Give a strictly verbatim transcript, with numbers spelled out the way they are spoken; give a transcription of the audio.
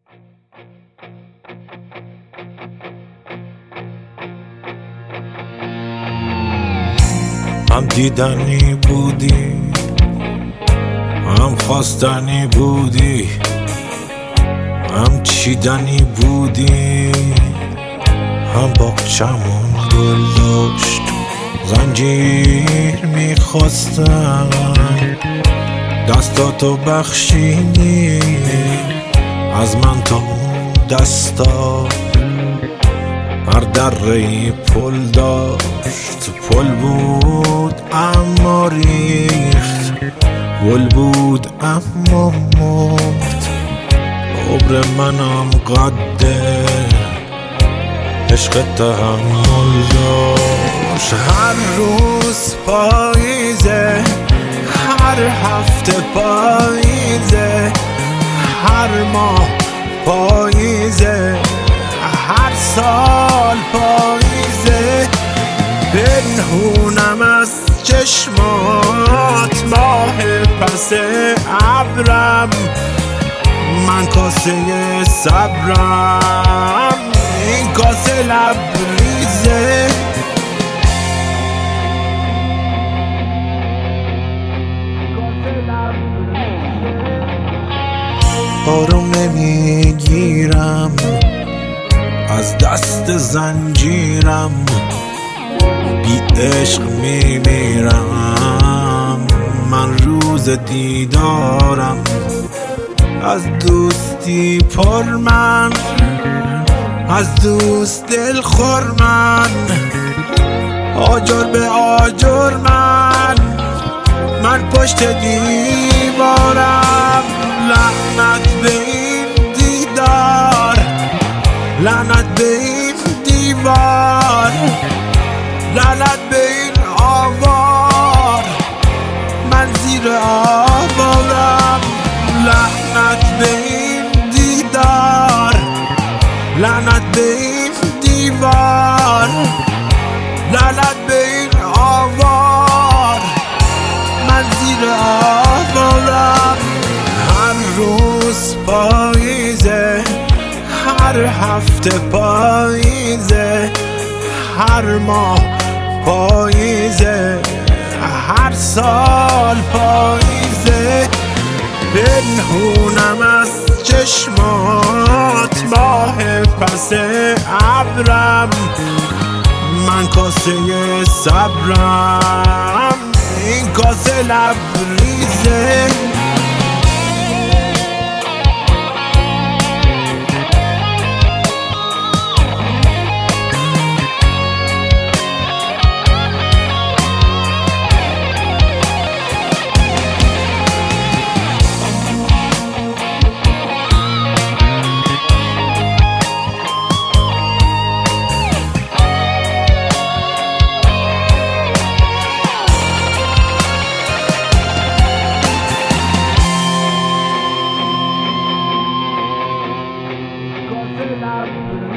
هم دیدنی بودی، هم خواستنی بودی، هم چیدنی بودی، هم باغچمون گل داشت زنجیر میخواستن، دستاتو بخشیدی از من تا اون دستا. هر دره‌ای پل داشت، پل بود اما ریخت، گل بود اما مرد. عمر منم قده عشق تحمل داشت. هر روز پاییزه، هر هفته پاییزه، هر ماه پاییزه، هر سال پاییزه. پنهونم از چشمات ماه پس ابرم، من کاسه صبرم، این کاسه لبریزه. آروم نمیگیرم از دست زنجیرم، بی عشق میمیرم. من روز دیدارم از دوستی پر من، از دوست دل خور من، آجر به آجر من، من پشت دیوارم. لعنت به این دیدار، لعنت به این دیوار، لعنت به این آوار، من زیر آوارم. لعنت به این دیدار، لعنت به این دیوار، لعنت به این آوار، من زیر آوارم. هر روز پاییزه، هر هفته پاییزه، هر ماه پاییزه، هر سال پاییزه. پنهونم از چشمات ماه پس ابرم، من کاسه صبرم، این کاسه لبریزه. Love.